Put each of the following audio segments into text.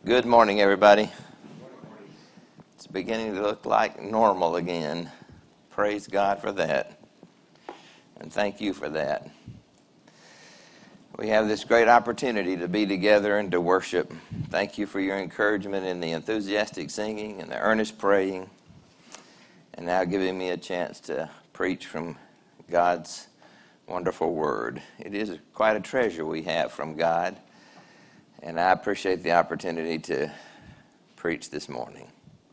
Good morning, everybody. It's beginning to look like normal again. Praise God for that. And thank you for that. We have this great opportunity to be together and to worship. Thank you for your encouragement in the enthusiastic singing and the earnest praying, and now giving me a chance to preach from God's wonderful word. It is quite a treasure we have from God, and I appreciate the opportunity to preach this morning.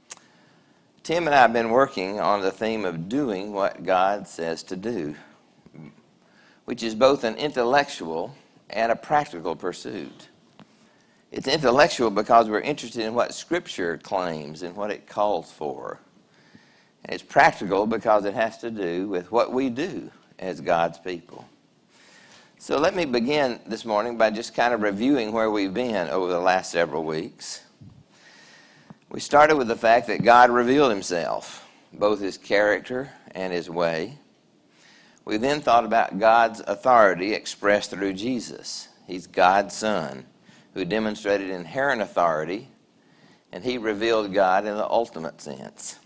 Tim and I have been working on the theme of doing what God says to do, which is both an intellectual and a practical pursuit. It's intellectual because we're interested in what Scripture claims and what it calls for. And it's practical because it has to do with what we do as God's people. So let me begin this morning by just kind of reviewing where we've been over the last several weeks. We started with the fact that God revealed himself, both his character and his way. We then thought about God's authority expressed through Jesus. He's God's Son, who demonstrated inherent authority, and he revealed God in the ultimate sense.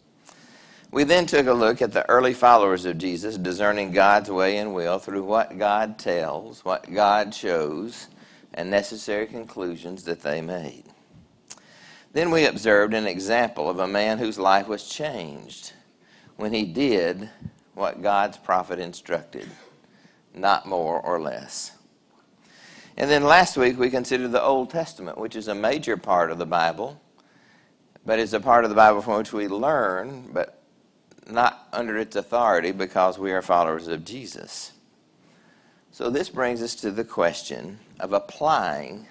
We then took a look at the early followers of Jesus, discerning God's way and will through what God tells, what God shows, and necessary conclusions that they made. Then we observed an example of a man whose life was changed when he did what God's prophet instructed, not more or less. And then last week we considered the Old Testament, which is a major part of the Bible, but it's a part of the Bible from which we learn, but not under its authority because we are followers of Jesus. So this brings us to the question of applying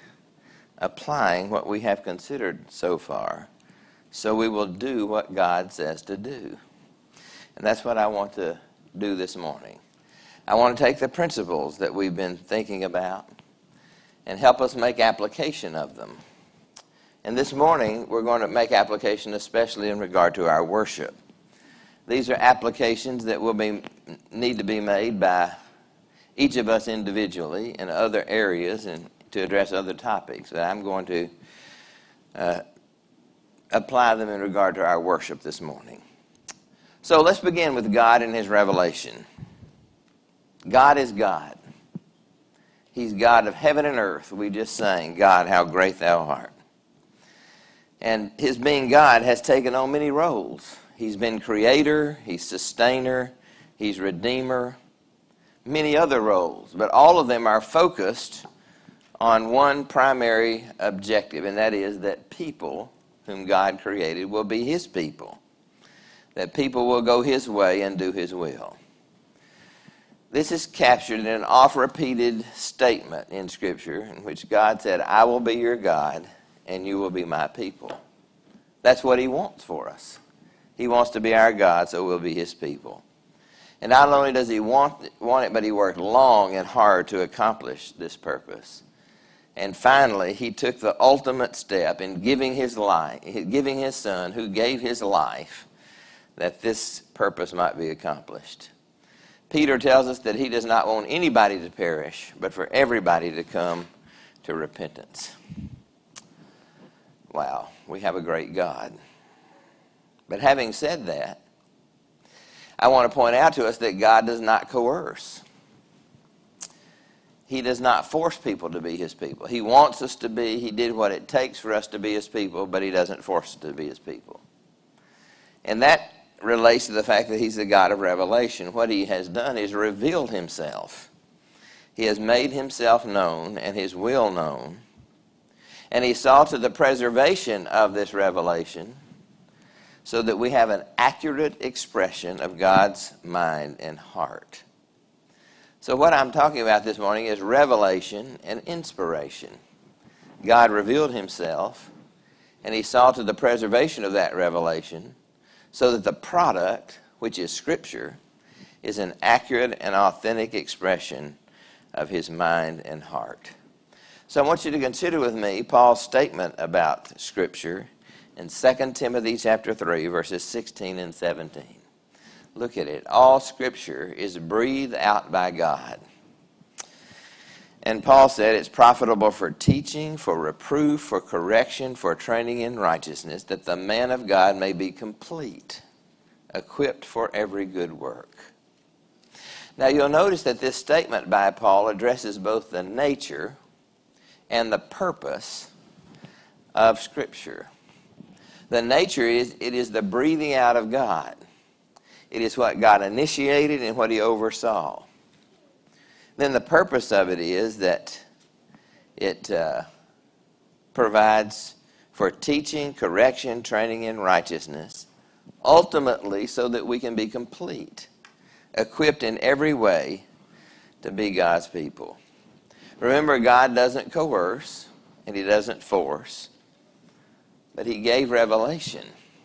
what we have considered so far, so we will do what God says to do. And that's what I want to do this morning. I want to take the principles that we've been thinking about and help us make application of them. And this morning, we're going to make application especially in regard to our worship. These are applications that will need to be made by each of us individually in other areas and to address other topics. But I'm going to apply them in regard to our worship this morning. So let's begin with God and his revelation. God is God. He's God of heaven and earth. We just sang, God, how great thou art. And his being God has taken on many roles. He's been creator, he's sustainer, he's redeemer, many other roles. But all of them are focused on one primary objective, and that is that people whom God created will be his people. That people will go his way and do his will. This is captured in an oft-repeated statement in Scripture in which God said, I will be your God and you will be my people. That's what he wants for us. He wants to be our God, so we'll be his people. And not only does he want it, but he worked long and hard to accomplish this purpose. And finally, he took the ultimate step in giving his life, giving his Son, who gave his life, that this purpose might be accomplished. Peter tells us that he does not want anybody to perish, but for everybody to come to repentance. Wow, we have a great God. But having said that, I want to point out to us that God does not coerce. He does not force people to be his people. He wants us to be. He did what it takes for us to be his people, but he doesn't force us to be his people. And that relates to the fact that he's the God of revelation. What he has done is revealed himself. He has made himself known and his will known. And he saw to the preservation of this revelation so that we have an accurate expression of God's mind and heart. So what I'm talking about this morning is revelation and inspiration. God revealed himself, and he saw to the preservation of that revelation so that the product, which is Scripture, is an accurate and authentic expression of his mind and heart. So I want you to consider with me Paul's statement about Scripture in 2 Timothy chapter 3, verses 16 and 17. Look at it. All Scripture is breathed out by God And Paul said it's profitable for teaching, for reproof, for correction, for training in righteousness, that the man of God may be complete, equipped for every good work. Now you'll notice that this statement by Paul addresses both the nature and the purpose of Scripture. The nature is, it is the breathing out of God. It is what God initiated and what he oversaw. Then the purpose of it is that it provides for teaching, correction, training in righteousness, ultimately so that we can be complete, equipped in every way to be God's people. Remember, God doesn't coerce and he doesn't force, but he gave revelation.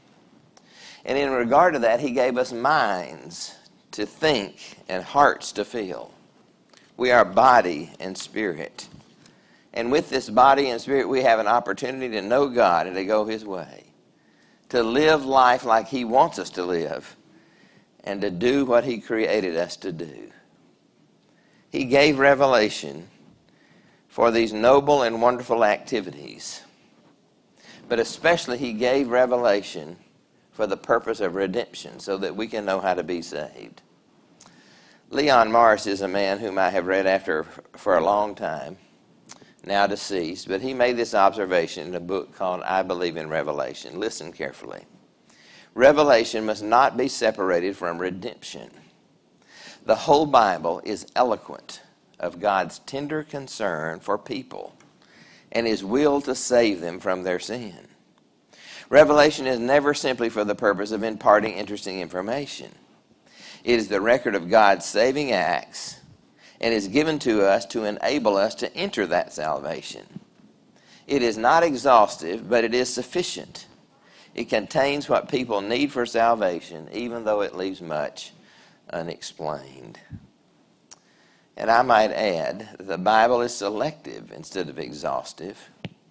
And in regard to that, he gave us minds to think and hearts to feel. We are body and spirit. And with this body and spirit, we have an opportunity to know God and to go his way, to live life like he wants us to live, and to do what he created us to do. He gave revelation for these noble and wonderful activities. But especially he gave revelation for the purpose of redemption, so that we can know how to be saved. Leon Morris is a man whom I have read after for a long time, now deceased, but he made this observation in a book called I Believe in Revelation. Listen carefully. Revelation must not be separated from redemption. The whole Bible is eloquent of God's tender concern for people and his will to save them from their sin. Revelation is never simply for the purpose of imparting interesting information. It is the record of God's saving acts and is given to us to enable us to enter that salvation. It is not exhaustive, but it is sufficient. It contains what people need for salvation, even though it leaves much unexplained. And I might add, the Bible is selective instead of exhaustive.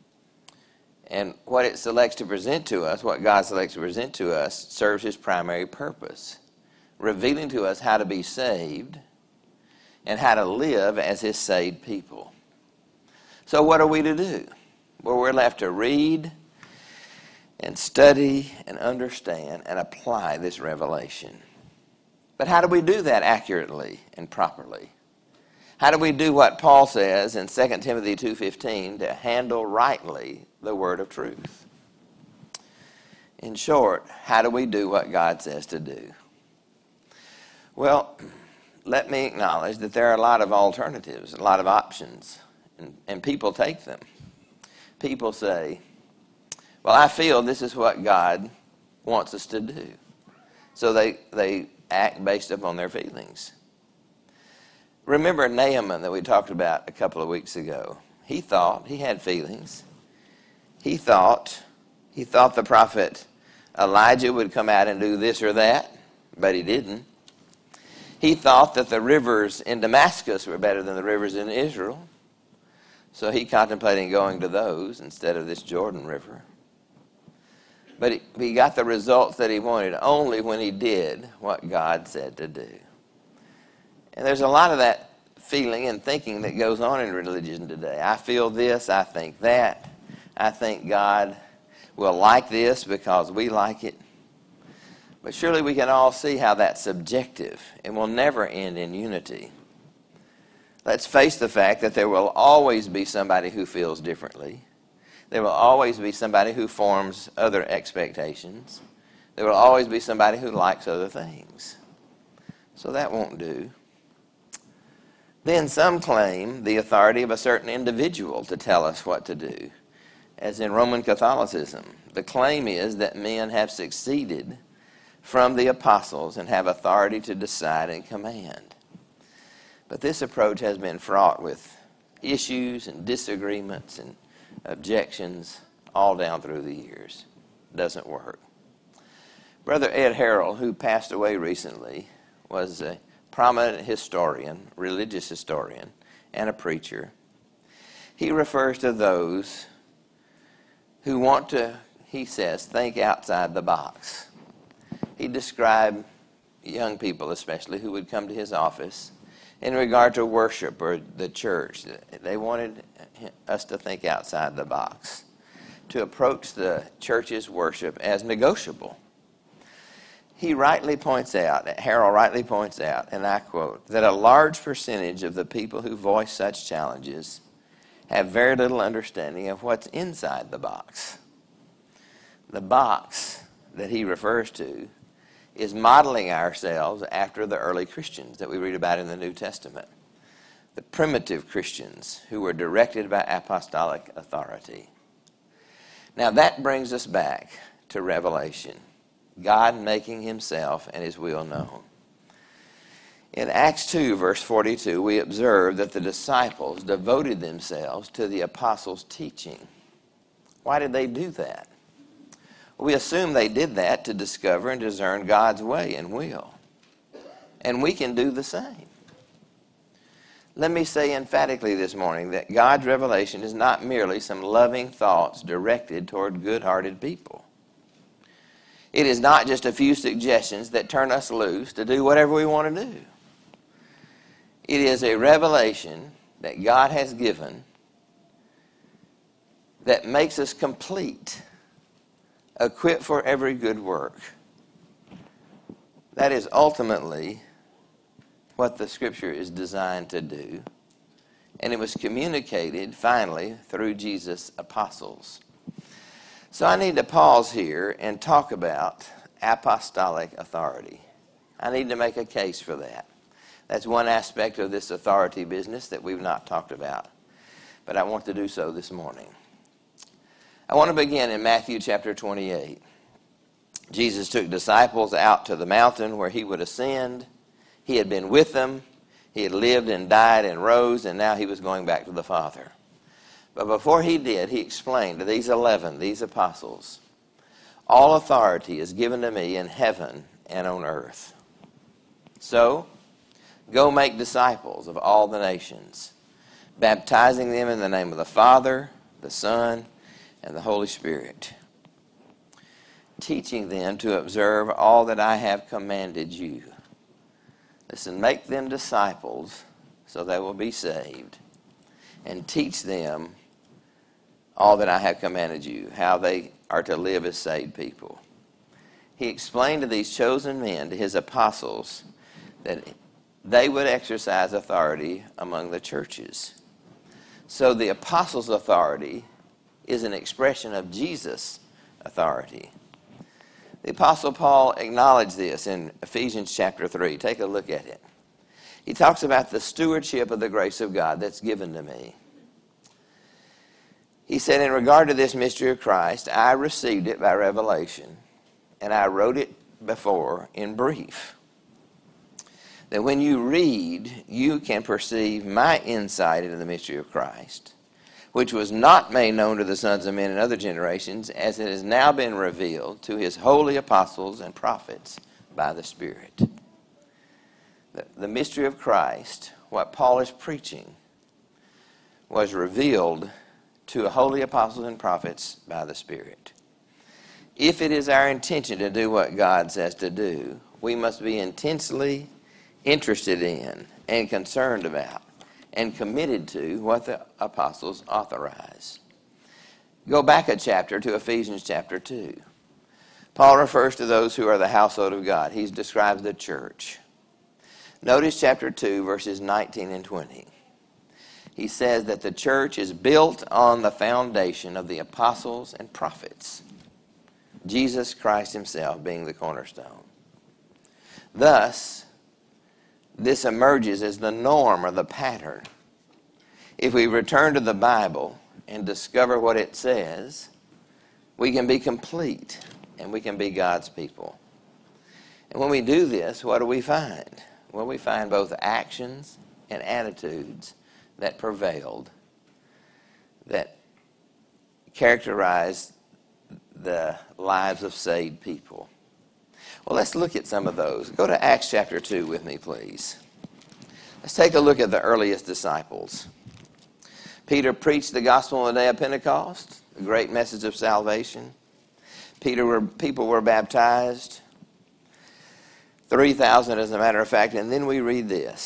And what it selects to present to us, what God selects to present to us, serves his primary purpose, revealing to us how to be saved and how to live as his saved people. So what are we to do? Well, we're left to read and study and understand and apply this revelation. But how do we do that accurately and properly? How do we do what Paul says in 2 Timothy 2:15, to handle rightly the word of truth? In short, how do we do what God says to do? Well, let me acknowledge that there are a lot of alternatives, a lot of options, and people take them. People say, well, I feel this is what God wants us to do. So they act based upon their feelings. Remember Naaman that we talked about a couple of weeks ago. He thought, he had feelings. He thought the prophet Elijah would come out and do this or that, but he didn't. He thought that the rivers in Damascus were better than the rivers in Israel, so he contemplated going to those instead of this Jordan River. But he got the results that he wanted only when he did what God said to do. And there's a lot of that feeling and thinking that goes on in religion today. I feel this, I think that. I think God will like this because we like it. But surely we can all see how that's subjective and will never end in unity. Let's face the fact that there will always be somebody who feels differently. There will always be somebody who forms other expectations. There will always be somebody who likes other things. So that won't do. Then some claim the authority of a certain individual to tell us what to do. As in Roman Catholicism, the claim is that men have succeeded from the apostles and have authority to decide and command. But this approach has been fraught with issues and disagreements and objections all down through the years. It doesn't work. Brother Ed Harrell, who passed away recently, was a prominent historian, religious historian, and a preacher. He refers to those who want to, he says, think outside the box. He described young people especially who would come to his office In regard to worship or the church, they wanted us to think outside the box, to approach the church's worship as negotiable. Harold rightly points out, and I quote, that a large percentage of the people who voice such challenges have very little understanding of what's inside the box. The box that he refers to is modeling ourselves after the early Christians that we read about in the New Testament, the primitive Christians who were directed by apostolic authority. Now that brings us back to Revelation, God making himself and his will known. In Acts 2, verse 42, we observe that the disciples devoted themselves to the apostles' teaching. Why did they do that? We assume they did that to discover and discern God's way and will. And we can do the same. Let me say emphatically this morning that God's revelation is not merely some loving thoughts directed toward good-hearted people. It is not just a few suggestions that turn us loose to do whatever we want to do. It is a revelation that God has given that makes us complete, equipped for every good work. That is ultimately what the Scripture is designed to do. And it was communicated, finally, through Jesus' apostles. So I need to pause here and talk about apostolic authority. I need to make a case for that. That's one aspect of this authority business that we've not talked about. But I want to do so this morning. I want to begin in Matthew chapter 28. Jesus took disciples out to the mountain where he would ascend. He had been with them. He had lived and died and rose, and now he was going back to the Father. But before he did, he explained to these 11, these apostles, all authority is given to me in heaven and on earth. So, go make disciples of all the nations, baptizing them in the name of the Father, the Son, and the Holy Spirit, teaching them to observe all that I have commanded you. Listen, make them disciples so they will be saved, and teach them all that I have commanded you, how they are to live as saved people. He explained to these chosen men, to his apostles, that they would exercise authority among the churches. So the apostles' authority is an expression of Jesus' authority. The Apostle Paul acknowledged this in Ephesians chapter 3. Take a look at it. He talks about the stewardship of the grace of God that's given to me. He said, in regard to this mystery of Christ, I received it by revelation, and I wrote it before in brief. That when you read, you can perceive my insight into the mystery of Christ, which was not made known to the sons of men in other generations, as it has now been revealed to his holy apostles and prophets by the Spirit. The mystery of Christ, what Paul is preaching, was revealed to holy apostles and prophets by the Spirit. If it is our intention to do what God says to do, we must be intensely interested in and concerned about and committed to what the apostles authorize. Go back a chapter to Ephesians chapter 2. Paul refers to those who are the household of God. He describes the church. Notice chapter 2, verses 19 and 20. He says that the church is built on the foundation of the apostles and prophets, Jesus Christ himself being the cornerstone. Thus, this emerges as the norm or the pattern. If we return to the Bible and discover what it says, we can be complete and we can be God's people. And when we do this, what do we find? Well, we find both actions and attitudes that prevailed, that characterized the lives of saved people. Well, let's look at some of those. Go to Acts chapter 2 with me, please. Let's take a look at the earliest disciples. Peter preached the gospel on the day of Pentecost, the great message of salvation. People were baptized, 3,000 as a matter of fact, and then we read this.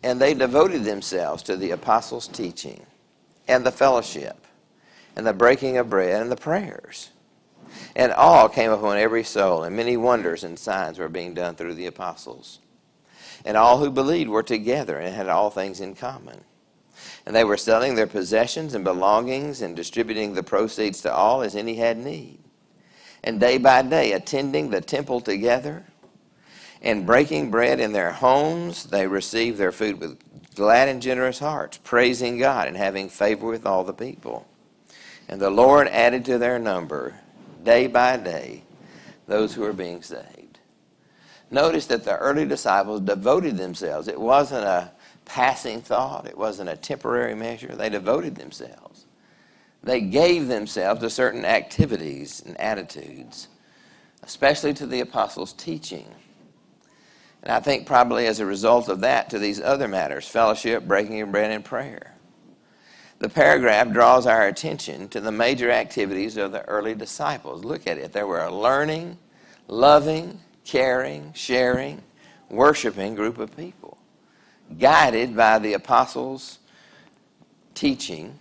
And they devoted themselves to the apostles' teaching and the fellowship and the breaking of bread and the prayers. And awe came upon every soul, and many wonders and signs were being done through the apostles. And all who believed were together and had all things in common. And they were selling their possessions and belongings and distributing the proceeds to all as any had need. And day by day, attending the temple together and breaking bread in their homes, they received their food with glad and generous hearts, praising God and having favor with all the people. And the Lord added to their number, day by day, those who were being saved. Notice that the early disciples devoted themselves. It wasn't a passing thought. It wasn't a temporary measure. They devoted themselves. They gave themselves to certain activities and attitudes, especially to the apostles' teaching. And I think probably as a result of that to these other matters, fellowship, breaking of bread, and prayer. The paragraph draws our attention to the major activities of the early disciples. Look at it. They were a learning, loving, caring, sharing, worshiping group of people, guided by the apostles' teaching,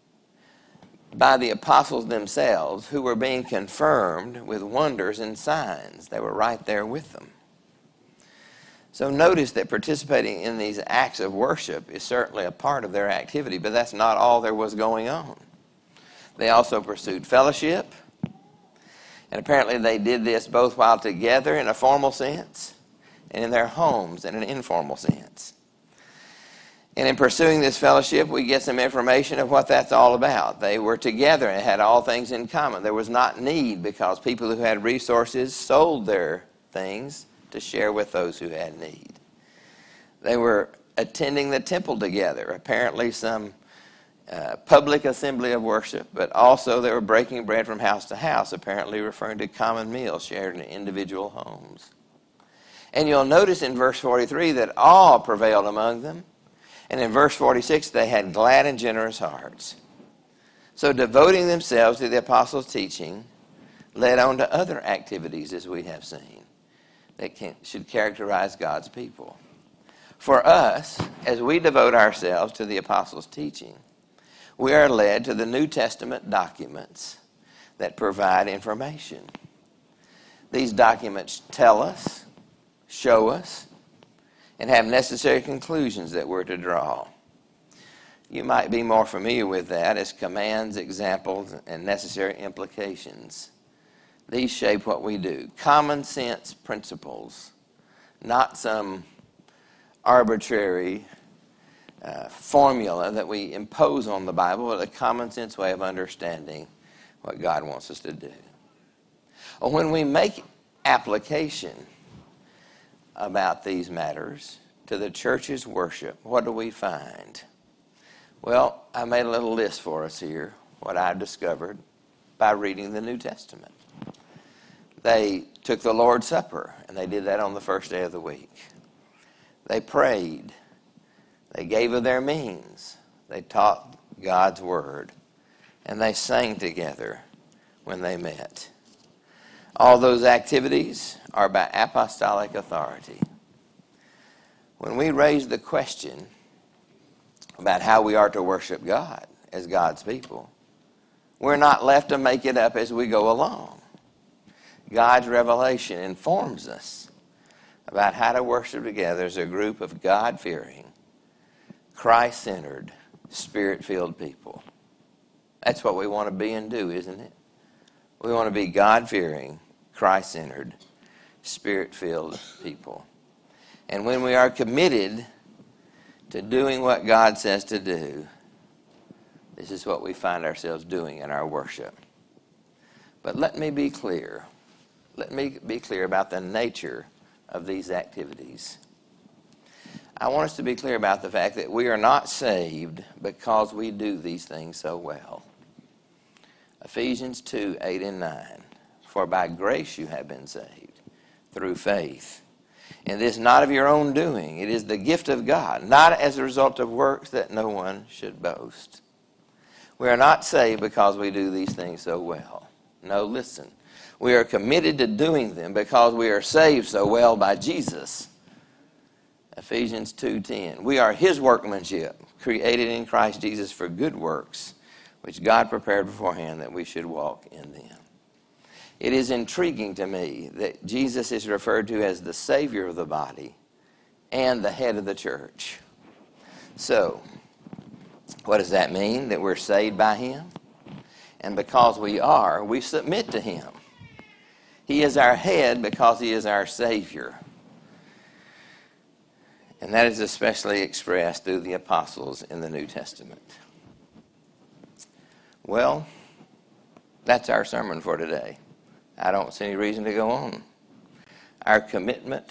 by the apostles themselves, who were being confirmed with wonders and signs. They were right there with them. So notice that participating in these acts of worship is certainly a part of their activity, but that's not all there was going on. They also pursued fellowship, and apparently they did this both while together in a formal sense and in their homes in an informal sense. And in pursuing this fellowship, we get some information of what that's all about. They were together and had all things in common. There was not need because people who had resources sold their things to share with those who had need. They were attending the temple together, apparently some public assembly of worship, but also they were breaking bread from house to house, apparently referring to common meals shared in individual homes. And you'll notice in verse 43 that awe prevailed among them. And in verse 46, they had glad and generous hearts. So devoting themselves to the apostles' teaching led on to other activities, as we have seen, that should characterize God's people. For us, as we devote ourselves to the apostles' teaching, we are led to the New Testament documents that provide information. These documents tell us, show us, and have necessary conclusions that we're to draw. You might be more familiar with that as commands, examples, and necessary implications. These shape what we do. Common sense principles, not some arbitrary formula that we impose on the Bible, but a common sense way of understanding what God wants us to do. When we make application about these matters to the church's worship, what do we find? Well, I made a little list for us here, what I've discovered by reading the New Testament. They took the Lord's Supper, and they did that on the first day of the week. They prayed. They gave of their means. They taught God's Word. And they sang together when they met. All those activities are by apostolic authority. When we raise the question about how we are to worship God as God's people, we're not left to make it up as we go along. God's revelation informs us about how to worship together as a group of God-fearing, Christ-centered, Spirit-filled people. That's what we want to be and do, isn't it? We want to be God-fearing, Christ-centered, Spirit-filled people. And when we are committed to doing what God says to do, this is what we find ourselves doing in our worship. But let me be clear. Let me be clear about the nature of these activities. I want us to be clear about the fact that we are not saved because we do these things so well. Ephesians 2, 8 and 9. For by grace you have been saved, through faith. And this not of your own doing. It is the gift of God, not as a result of works that no one should boast. We are not saved because we do these things so well. No, listen. We are committed to doing them because we are saved so well by Jesus. Ephesians 2:10. We are his workmanship, created in Christ Jesus for good works, which God prepared beforehand that we should walk in them. It is intriguing to me that Jesus is referred to as the Savior of the body and the head of the church. So, what does that mean? That we're saved by him? And because we are, we submit to him. He is our head because he is our Savior. And that is especially expressed through the apostles in the New Testament. Well, that's our sermon for today. I don't see any reason to go on. Our commitment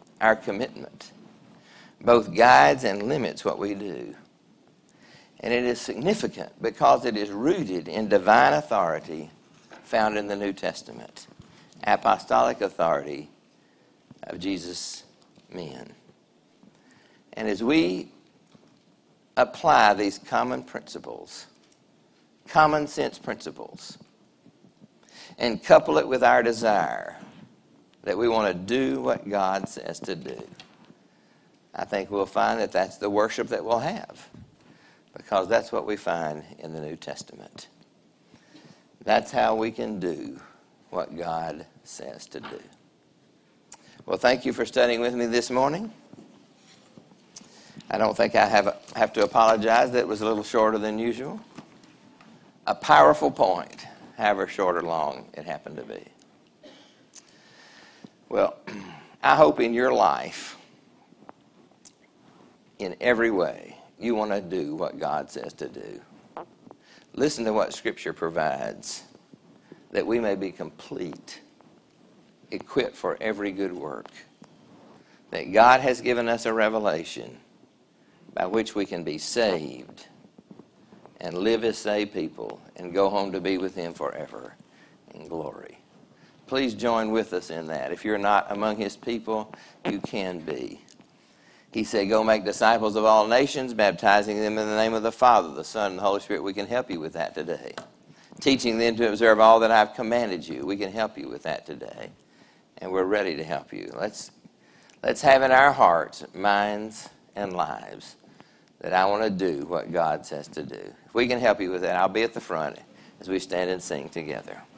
both guides and limits what we do. And it is significant because it is rooted in divine authority found in the New Testament, apostolic authority of Jesus' men. And as we apply these common principles, common sense principles, and couple it with our desire that we want to do what God says to do, I think we'll find that that's the worship that we'll have, because that's what we find in the New Testament. That's how we can do what God says to do. Well, thank you for studying with me this morning. I don't think I have to apologize that it was a little shorter than usual. A powerful point, however short or long it happened to be. Well, I hope in your life, in every way, you want to do what God says to do. Listen to what Scripture provides, that we may be complete, equipped for every good work. That God has given us a revelation by which we can be saved and live as saved people and go home to be with him forever in glory. Please join with us in that. If you're not among his people, you can be. He said, go make disciples of all nations, baptizing them in the name of the Father, the Son, and the Holy Spirit. We can help you with that today. Teaching them to observe all that I've commanded you. We can help you with that today. And we're ready to help you. Let's have in our hearts, minds, and lives that I want to do what God says to do. If we can help you with that, I'll be at the front as we stand and sing together.